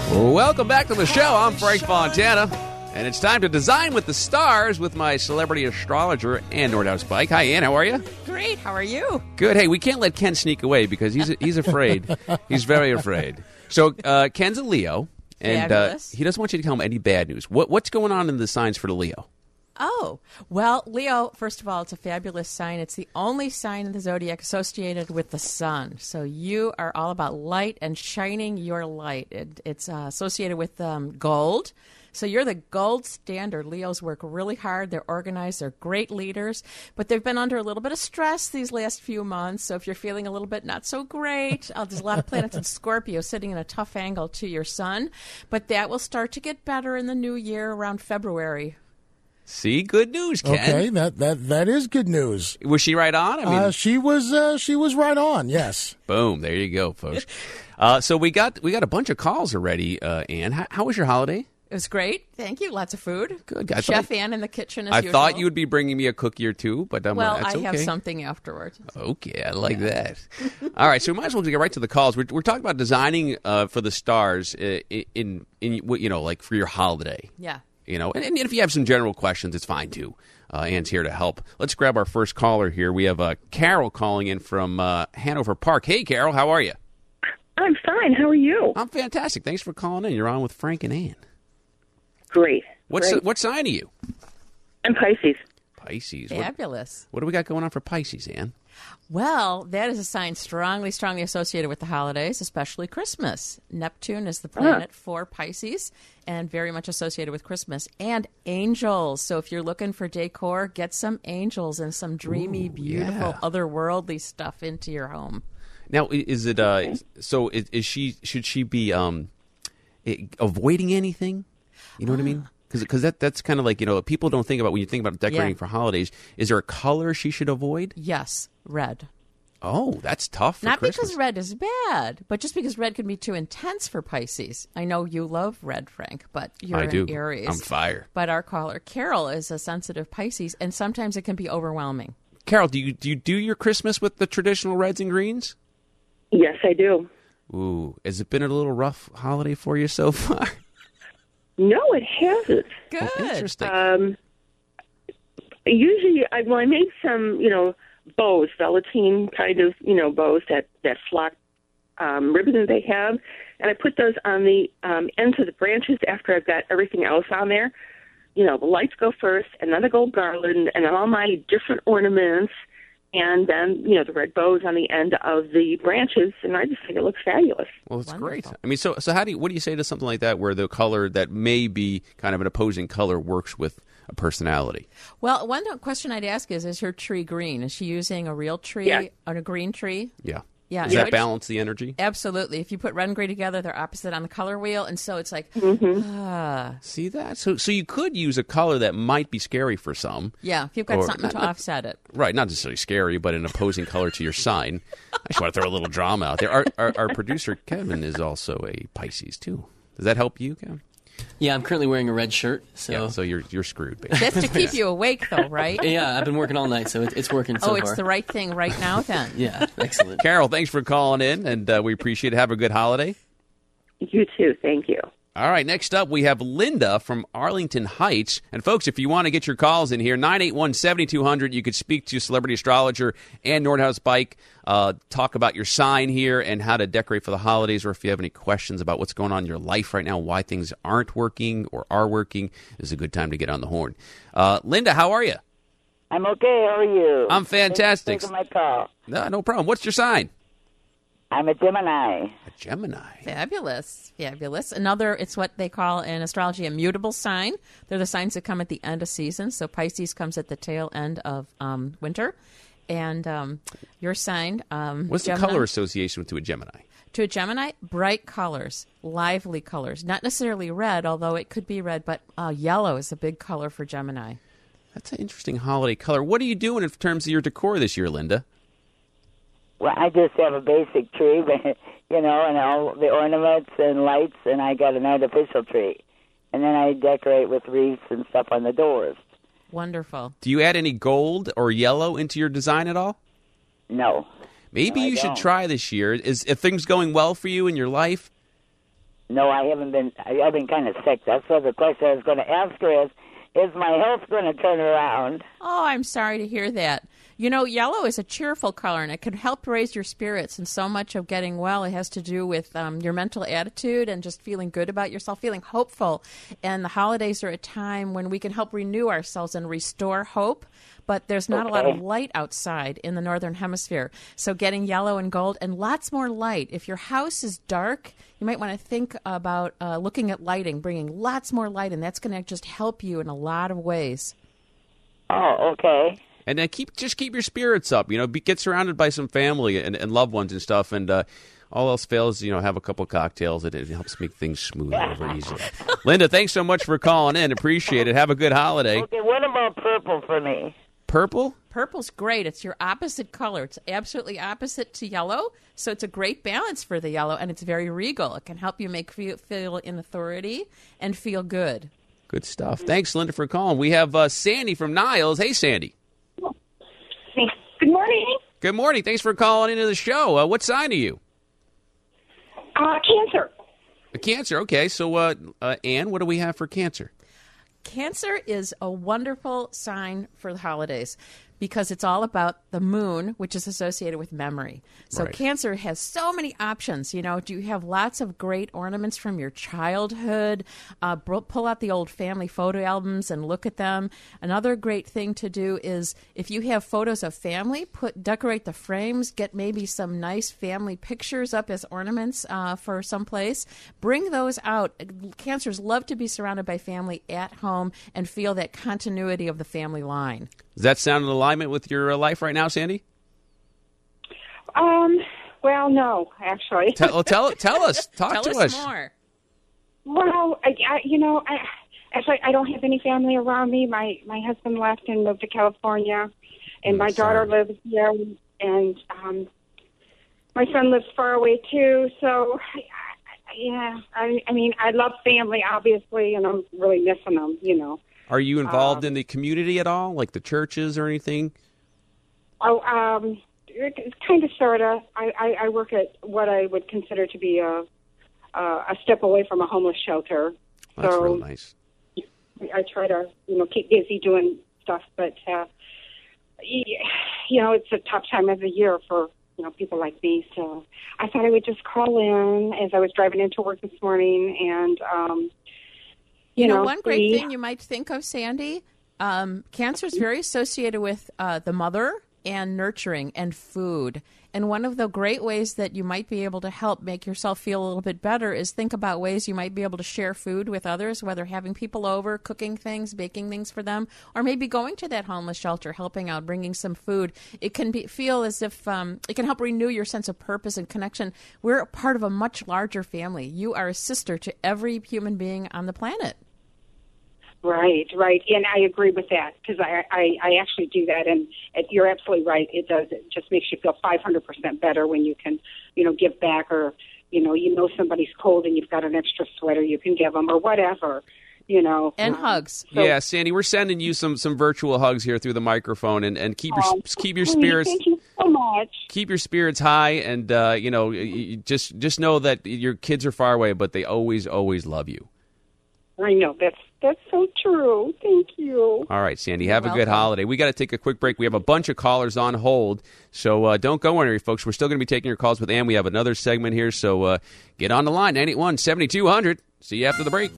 Welcome back to the show. I'm Frank Fontana, and it's time to design with the stars with my celebrity astrologer, Ann Nordhaus Pike. Hi, Ann. How are you? Great. How are you? Good. Hey, we can't let Ken sneak away because he's afraid. He's very afraid. So Ken's a Leo, and he doesn't want you to tell him any bad news. What's going on in the signs for the Leo? Oh, well, Leo, first of all, it's a fabulous sign. It's the only sign in the zodiac associated with the sun. So you are all about light and shining your light. It's associated with gold. So you're the gold standard. Leos work really hard. They're organized. They're great leaders. But they've been under a little bit of stress these last few months. So if you're feeling a little bit not so great, there's a lot of planets in Scorpio sitting in a tough angle to your sun. But that will start to get better in the new year around February. See, good news, Ken. Okay, that is good news. Was she right on? I mean, she was right on. Yes. Boom. There you go, folks. So we got a bunch of calls already. Ann, how was your holiday? It was great. Thank you. Lots of food. Good. Chef Ann in the kitchen as usual. I thought you would be bringing me a cookie or two, but that's I okay. have something afterwards. Okay, I like that. All right, so we might as well get right to the calls. We're talking about designing for the stars in like for your holiday. Yeah. And if you have some general questions, it's fine too. Ann's here to help. Let's grab our first caller here. We have Carol calling in from Hanover Park. Hey, Carol, how are you? I'm fine. How are you? I'm fantastic. Thanks for calling in. You're on with Frank and Ann. Great. What sign are you? I'm Pisces. Pisces. Fabulous. What do we got going on for Pisces, Ann? Well, that is a sign strongly associated with the holidays, especially Christmas. Neptune is the planet for Pisces and very much associated with Christmas. And angels. So if you're looking for decor, get some angels and some dreamy, beautiful, otherworldly stuff into your home. Now, is it should she be avoiding anything? You know what I mean? Because that's kind of like, people don't think about when you think about decorating for holidays. Is there a color she should avoid? Yes, red. Oh, that's tough for Not Christmas. because red is bad, but just because red can be too intense for Pisces. I know you love red, Frank, but you're an Aries. I'm fire. But our caller, Carol, is a sensitive Pisces, and sometimes it can be overwhelming. Carol, do you do your Christmas with the traditional reds and greens? Yes, I do. Ooh, has it been a little rough holiday for you so far? No, it hasn't. Good. Oh, interesting. Usually, I made some, bows, velveteen kind of, bows, that flock ribbon that they have, and I put those on the ends of the branches after I've got everything else on there. The lights go first, and then the gold garland, and then all my different ornaments, and then, the red bows on the end of the branches, and I just think it looks fabulous. Well, it's Wonderful. great. I mean, so what do you say to something like that where the color that may be kind of an opposing color works with a personality? Well, one question I'd ask is her tree green? Is she using a real tree or a green tree? Yeah. Yeah. Does that balance the energy? Absolutely. If you put red and green together, they're opposite on the color wheel, and so it's like, See that? So you could use a color that might be scary for some. yeah, if you've got something to offset it. Right, not necessarily scary, but an opposing color to your sign. I just want to throw a little drama out there. Our producer, Kevin, is also a Pisces, too. Does that help you, Kevin? Yeah, I'm currently wearing a red shirt, so Yeah, so you're screwed, basically. That's to keep you awake, though, right? yeah, I've been working all night, so it's working so far. It's the right thing right now, then. Yeah, excellent. Carol, thanks for calling in, and we appreciate it. Have a good holiday. You too. Thank you. All right, next up, we have Linda from Arlington Heights. And, folks, if you want to get your calls in here, 981-7200, you could speak to celebrity astrologer Ann Nordhaus Pike, talk about your sign here and how to decorate for the holidays, or if you have any questions about what's going on in your life right now, why things aren't working or are working, this is a good time to get on the horn. Linda, how are you? I'm okay. How are you? I'm fantastic. Thanks for taking my call. No problem. What's your sign? I'm a Gemini. A Gemini. Fabulous. It's what they call in astrology a mutable sign. They're the signs that come at the end of season. So Pisces comes at the tail end of winter. And your sign, What's Gemini, the color association to a Gemini? To a Gemini, bright colors, lively colors. Not necessarily red, although it could be red, but yellow is a big color for Gemini. That's an interesting holiday color. What are you doing in terms of your decor this year, Linda? Well, I just have a basic tree, and all the ornaments and lights, and I got an artificial tree. And then I decorate with wreaths and stuff on the doors. Wonderful. Do you add any gold or yellow into your design at all? No. Maybe No, you should don't. try this year. Are things going well for you in your life? No, I haven't been. I've been kind of sick. That's what the question I was going to ask her is my health going to turn around? Oh, I'm sorry to hear that. You know, yellow is a cheerful color, and it can help raise your spirits. And so much of getting well, it has to do with your mental attitude and just feeling good about yourself, feeling hopeful. And the holidays are a time when we can help renew ourselves and restore hope. But there's not a lot of light outside in the Northern Hemisphere. So getting yellow and gold and lots more light. If your house is dark, you might want to think about looking at lighting, bringing lots more light, and that's going to just help you in a lot of ways. Oh, okay. And then keep your spirits up. You know, get surrounded by some family and loved ones and stuff. And all else fails, you know, have a couple cocktails. It helps make things smooth over easily. Linda, thanks so much for calling in. Appreciate it. Have a good holiday. Okay, what about purple for me? Purple? Purple's great. It's your opposite color. It's absolutely opposite to yellow, so it's a great balance for the yellow, and it's very regal. It can help you feel in authority and feel good. Good stuff. Thanks, Linda, for calling. We have Sandy from Niles. Hey, Sandy. Good morning. Good morning. Thanks for calling into the show. What sign are you? Cancer. Cancer. Okay. So, Ann, what do we have for Cancer? Cancer is a wonderful sign for the holidays because it's all about the moon, which is associated with memory. So Right. Cancer has so many options. You know, do you have lots of great ornaments from your childhood? Pull out the old family photo albums and look at them. Another great thing to do is if you have photos of family, decorate the frames, get maybe some nice family pictures up as ornaments for someplace. Bring those out. Cancers love to be surrounded by family at home and feel that continuity of the family line. Does that sound in alignment with your life right now, Sandy? Well, no, actually. Tell us. Talk to us. More. Well, I don't have any family around me. My husband left and moved to California, and my daughter lives here, and my son lives far away too. So, I mean, I love family, obviously, and I'm really missing them. You know. Are you involved in the community at all, like the churches or anything? It's kind of, sort of. I work at what I would consider to be a step away from a homeless shelter. That's so real nice. I try to, keep busy doing stuff, but, it's a tough time of the year for, people like me. So I thought I would just call in as I was driving into work this morning and, one great thing you might think of, Sandy, cancer is very associated with the mother and nurturing and food. And one of the great ways that you might be able to help make yourself feel a little bit better is think about ways you might be able to share food with others, whether having people over, cooking things, baking things for them, or maybe going to that homeless shelter, helping out, bringing some food. It can feel as if it can help renew your sense of purpose and connection. We're a part of a much larger family. You are a sister to every human being on the planet. Right. And I agree with that because I actually do that. And you're absolutely right. It does. It just makes you feel 500% better when you can, give back or, somebody's cold and you've got an extra sweater you can give them or whatever, And hugs. So, yeah, Sandy, we're sending you some virtual hugs here through the microphone and keep your spirits. Thank you so much. Keep your spirits high and, just know that your kids are far away, but they always, always love you. I know. That's so true. Thank you. All right, Sandy, have a good holiday. We got to take a quick break. We have a bunch of callers on hold, so don't go anywhere, folks. We're still going to be taking your calls with Ann. We have another segment here, so get on the line, 981-7200. See you after the break.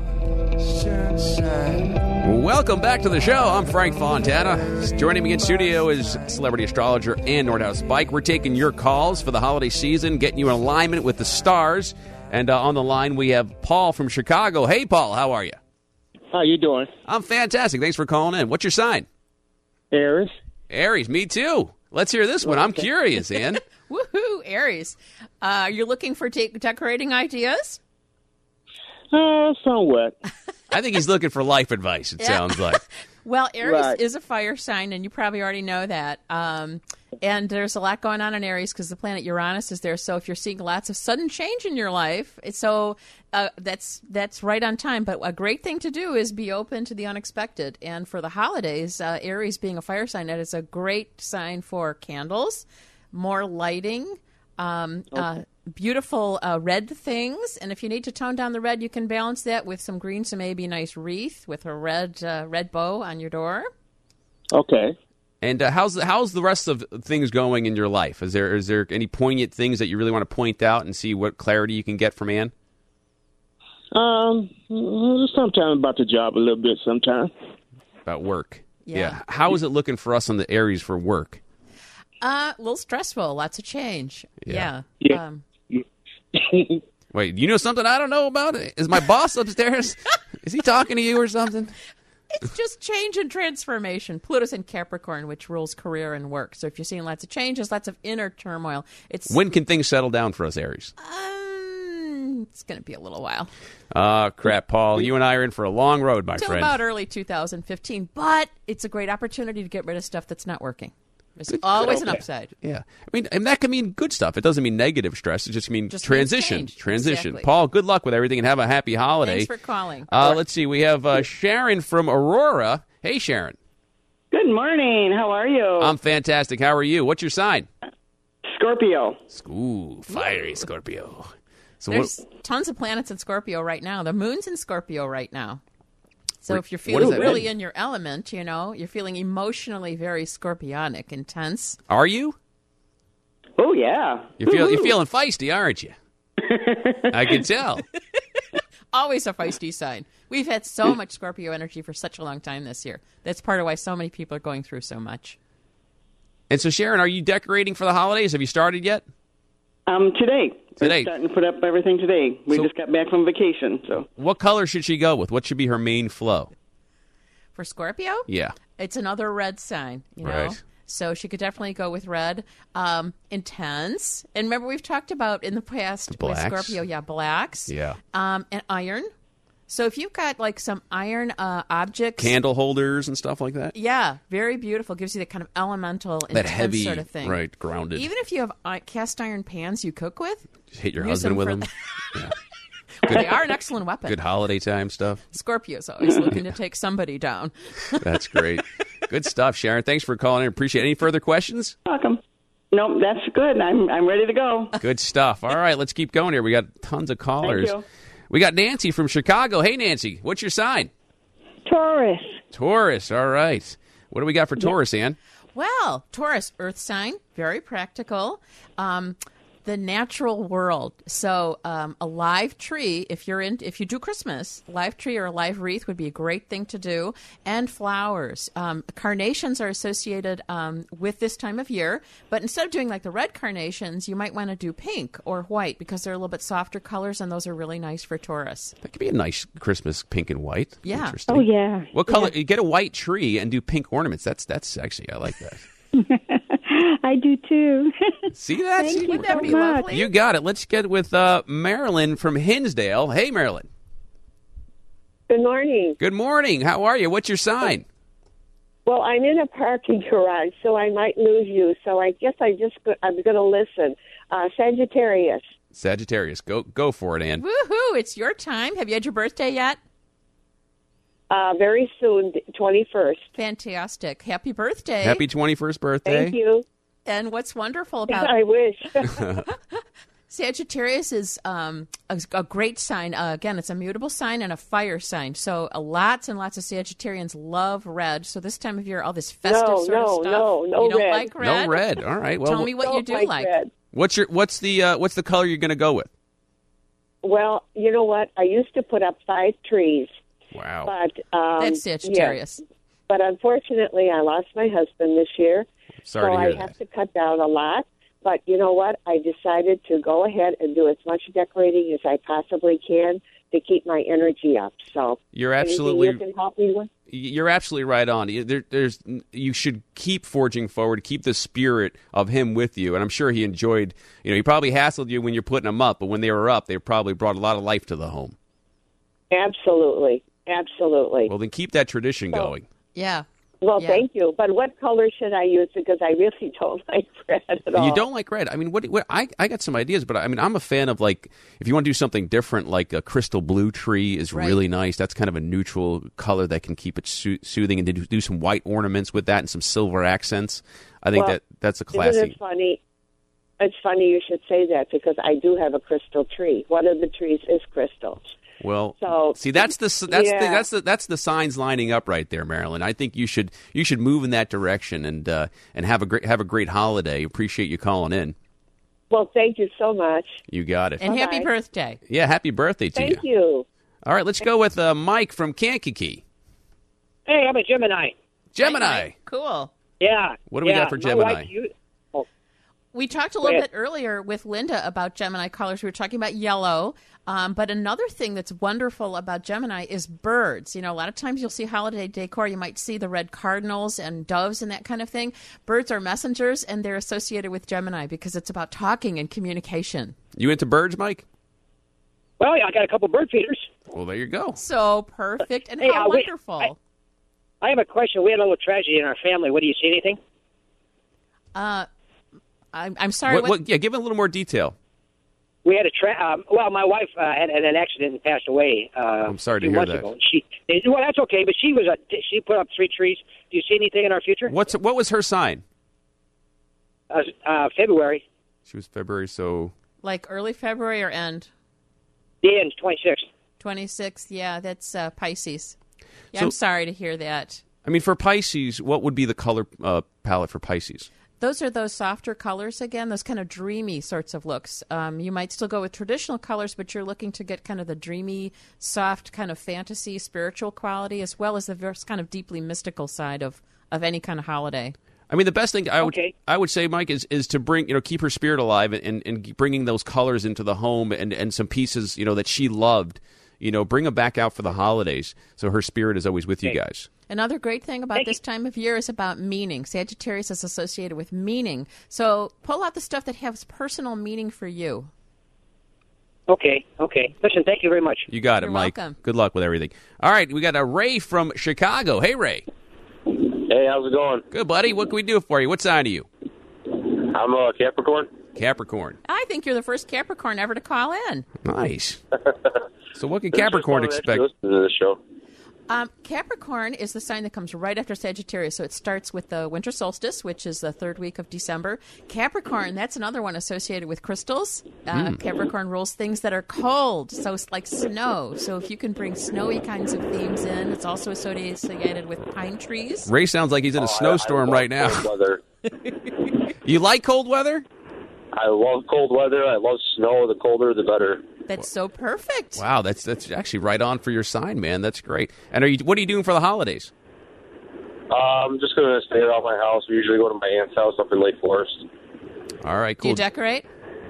Welcome back to the show. I'm Frank Fontana. Joining me in studio is celebrity astrologer Ann Nordhaus Bike. We're taking your calls for the holiday season, getting you in alignment with the stars. And on the line, we have Paul from Chicago. Hey, Paul, how are you? How you doing? I'm fantastic. Thanks for calling in. What's your sign? Aries. Aries, me too. Let's hear this one. I'm curious, Ann. Woohoo, Aries. You're looking for decorating ideas? Somewhat. I think he's looking for life advice, it sounds like. Well, Aries Right. is a fire sign, and you probably already know that. And there's a lot going on in Aries because the planet Uranus is there. So if you're seeing lots of sudden change in your life, that's right on time. But a great thing to do is be open to the unexpected. And for the holidays, Aries being a fire sign, that is a great sign for candles, more lighting, beautiful red things. And if you need to tone down the red, you can balance that with some green, so maybe a nice wreath with a red bow on your door. Okay. And how's the rest of things going in your life? Is there any poignant things that you really want to point out and see what clarity you can get from Ann? Sometimes about the job a little bit. Sometimes About work. Yeah. How is it looking for us on the Aries for work? A little stressful, lots of change. Yeah. Yeah. Wait, you know something I don't know about? Is my boss upstairs? Is he talking to you or something? It's just change and transformation. Pluto's in Capricorn, which rules career and work. So if you're seeing lots of changes, lots of inner turmoil, When can things settle down for us, Aries? it's going to be a little while. Crap, Paul. You and I are in for a long road, my Till friend. about early 2015. But it's a great opportunity to get rid of stuff that's not working. There's always an upside. Yeah. I mean, and that can mean good stuff. It doesn't mean negative stress. It just means Just transition. means change. Transition. Exactly. Paul, good luck with everything and have a happy holiday. Thanks for calling. Let's see. We have Sharon from Aurora. Hey, Sharon. Good morning. How are you? I'm fantastic. How are you? What's your sign? Scorpio. Ooh, fiery Scorpio. So There's tons of planets in Scorpio right now. The moon's in Scorpio right now. So if you're what feeling does that really mean? in your element, you're feeling emotionally very scorpionic, intense. Are you? Oh, yeah. You're feeling feisty, aren't you? I can tell. Always a feisty sign. We've had so much Scorpio energy for such a long time this year. That's part of why so many people are going through so much. And so, Sharon, are you decorating for the holidays? Have you started yet? Today. Today. We're starting to put up everything today. We So- just got back from vacation, so. What color should she go with? What should be her main flow? For Scorpio, Yeah. it's another red sign, Right. So she could definitely go with red. Intense. And remember, we've talked about in the past Blacks. with Scorpio, blacks. Yeah. And iron. So if you've got like some iron objects. Candle holders and stuff like that? Yeah, very beautiful. Gives you that kind of elemental, That intense heavy, sort of thing. right, grounded. Even if you have cast iron pans you cook with. Just hit your use husband with for them. They are an excellent weapon. Good holiday time stuff. Scorpio's always looking to take somebody down. That's great. Good stuff, Sharon. Thanks for calling in. Appreciate it. Any further questions? Welcome. Nope, that's good. I'm ready to go. Good stuff. All right, let's keep going here. We got tons of callers. Thank you. We got Nancy from Chicago. Hey, Nancy. What's your sign? Taurus. Taurus. All right. What do we got for Taurus, Ann? Well, Taurus, earth sign, very practical. The natural world. So a live tree, if you do Christmas, live tree or a live wreath would be a great thing to do. And flowers. Carnations are associated with this time of year. But instead of doing like the red carnations, you might want to do pink or white because they're a little bit softer colors, and those are really nice for Taurus. That could be a nice Christmas pink and white. Yeah. Interesting. Oh, yeah. What color? You get a white tree and do pink ornaments. That's sexy. I like that. I do too. See that? Thank See? you Wouldn't that so be much. lovely? You got it. Let's get with Marilyn from Hinsdale. Hey, Marilyn. Good morning. Good morning. How are you? What's your sign? Well, I'm in a parking garage, so I might lose you. So I guess I'm going to listen. Sagittarius. Sagittarius. Go for it, Ann. Woohoo! It's your time. Have you had your birthday yet? Very soon, 21st. Fantastic. Happy birthday. Happy 21st birthday. Thank you. And what's wonderful about I wish. Sagittarius is a great sign. Again, it's a mutable sign and a fire sign. So lots and lots of Sagittarians love red. So this time of year, all this festive sort of stuff. No you don't red. like red? No red. All right. Well, Tell me what you do Don't like. red. what's the color you're going to go with? Well, you know what? I used to put up 5 trees, Wow. but That's Sagittarius. yeah. But unfortunately, I lost my husband this year, Sorry so to hear I that. have to cut down a lot. But you know what? I decided to go ahead and do as much decorating as I possibly can to keep my energy up. So You're anything absolutely you can help me with? You're absolutely right on. You should keep forging forward, keep the spirit of him with you. And I'm sure he enjoyed, he probably hassled you when you're putting them up, but when they were up, they probably brought a lot of life to the home. Absolutely. Absolutely. Well, then keep that tradition going. Yeah. Well, Yeah. thank you. But what color should I use? Because I really don't like red at all. You don't like red. I mean, what I got some ideas, but I mean, I'm a fan of, like, if you want to do something different, like a crystal blue tree is Right. really nice. That's kind of a neutral color that can keep it soothing, and to do some white ornaments with that and some silver accents. I think Well, that's a Isn't classy. it funny? It's funny you should say that because I do have a crystal tree. One of the trees is crystal. Well, So see, that's the signs lining up right there, Marilyn. I think you should move in that direction and have a great holiday. Appreciate you calling in. Well, thank you so much. You got it. And Bye-bye. happy birthday. Yeah, happy birthday to Thank you. All right, let's go with Mike from Kankakee. Hey, I'm a Gemini. Gemini. Cool. Yeah. What do we got for Gemini? We talked a little bit earlier with Linda about Gemini colors. We were talking about yellow. But another thing that's wonderful about Gemini is birds. You know, a lot of times you'll see holiday decor. You might see the red cardinals and doves and that kind of thing. Birds are messengers, and they're associated with Gemini because it's about talking and communication. You into birds, Mike? Well, yeah, I got a couple bird feeders. Well, there you go. So perfect and Hey, how wonderful. I have a question. We had a little tragedy in our family. What, do you see anything? I'm sorry. Yeah, give it a little more detail. We had my wife had an accident and passed away. I'm sorry to a few hear months that. ago. Well, that's okay. But she put up 3 trees. Do you see anything in our future? What was her sign? February. She was February, so Like early February or end? The end, 26th. 26th, yeah, that's Pisces. Yeah, So- I'm sorry to hear that. I mean, for Pisces, what would be the color palette for Pisces? Those are those softer colors again, those kind of dreamy sorts of looks. You might still go with traditional colors, but you're looking to get kind of the dreamy, soft kind of fantasy, spiritual quality, as well as the very kind of deeply mystical side of any kind of holiday. I mean, the best thing I would say, Mike, is to bring keep her spirit alive and bringing those colors into the home and some pieces that she loved. Bring them back out for the holidays, so her spirit is always with you guys. Another great thing about this time of year is about meaning. Sagittarius is associated with meaning. So pull out the stuff that has personal meaning for you. Okay. Listen, thank you very much. You got it, You're Mike. welcome. Good luck with everything. All right, we got a Ray from Chicago. Hey, Ray. Hey, how's it going? Good, buddy. What can we do for you? What sign are you? I'm a Capricorn. Capricorn. I think you're the first Capricorn ever to call in. Nice. So what can Capricorn expect? Listen to this show. Capricorn is the sign that comes right after Sagittarius. So it starts with the winter solstice, which is the 3rd week of December. Capricorn, that's another one associated with crystals. Capricorn rules things that are cold, so it's like snow. So if you can bring snowy kinds of themes in, it's also associated with pine trees. Ray sounds like he's in a snowstorm I love right now. Cold weather. You like cold weather? I love cold weather. I love snow. The colder, the better. That's so perfect. Wow, that's actually right on for your sign, man. That's great. And what are you doing for the holidays? I'm just going to stay around my house. We usually go to my aunt's house up in Lake Forest. All right, Do cool. you decorate?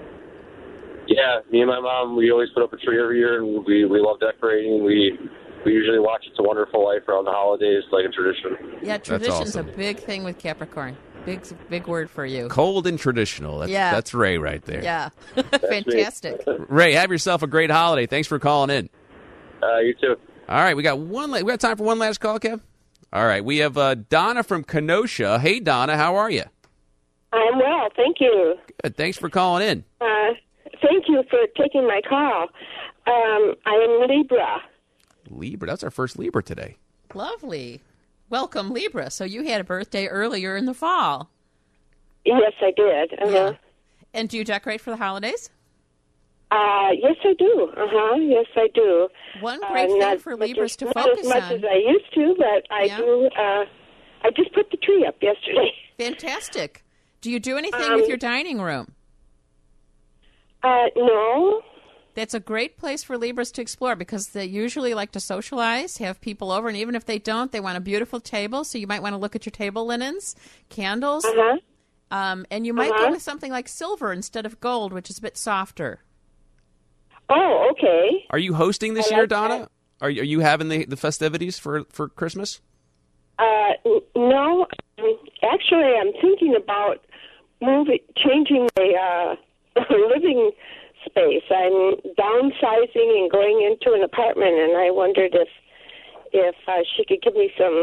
Yeah, me and my mom, we always put up a tree every year, and we love decorating. We usually watch It's a Wonderful Life around the holidays, like a tradition. Yeah, tradition's awesome. a big thing with Capricorn. Big word for you. Cold and traditional. That's Ray right there. Yeah. Fantastic. Ray, have yourself a great holiday. Thanks for calling in. You too. All right, we got time for one last call, Kev? All right, we have Donna from Kenosha. Hey, Donna, how are you? I'm well, thank you. Good. Thanks for calling in. Thank you for taking my call. I am Libra. Libra. That's our first Libra today. Lovely. Welcome, Libra. So you had a birthday earlier in the fall. Yes, I did. Yeah. And do you decorate for the holidays? Yes, I do. Yes, I do. One great thing for Libras to focus on. Not as much as I used to, but I do. I just put the tree up yesterday. Fantastic. Do you do anything with your dining room? No. That's a great place for Libras to explore because they usually like to socialize, have people over, and even if they don't, they want a beautiful table. So you might want to look at your table linens, candles, and you might go with something like silver instead of gold, which is a bit softer. Oh, okay. Are you hosting this year, Donna? Are you having the festivities for Christmas? No. Actually, I'm thinking about changing my living space. I'm downsizing and going into an apartment, and I wondered if she could give me some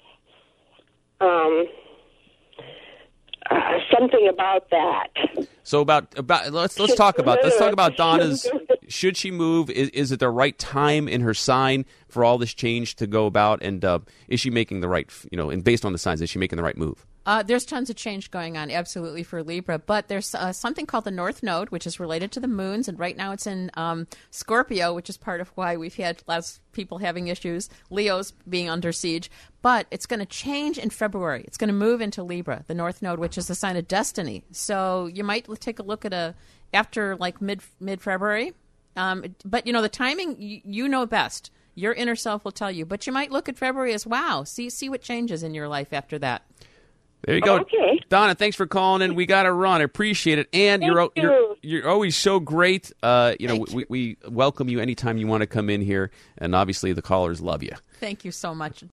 something about that. So about let's talk about Donna's. Should she move? Is it the right time in her sign for all this change to go about? And is she making the right? And based on the signs, is she making the right move? There's tons of change going on, absolutely, for Libra. But there's something called the North Node, which is related to the moons. And right now it's in Scorpio, which is part of why we've had lots of people having issues, Leo's being under siege. But it's going to change in February. It's going to move into Libra, the North Node, which is the sign of destiny. So you might take a look at after like mid-February. But, the timing, you know best. Your inner self will tell you. But you might look at February as, wow, see what changes in your life after that. There you go. Okay. Donna, thanks for calling in. We got to run. I appreciate it. And you're always so great. We welcome you anytime you want to come in here. And obviously the callers love you. Thank you so much.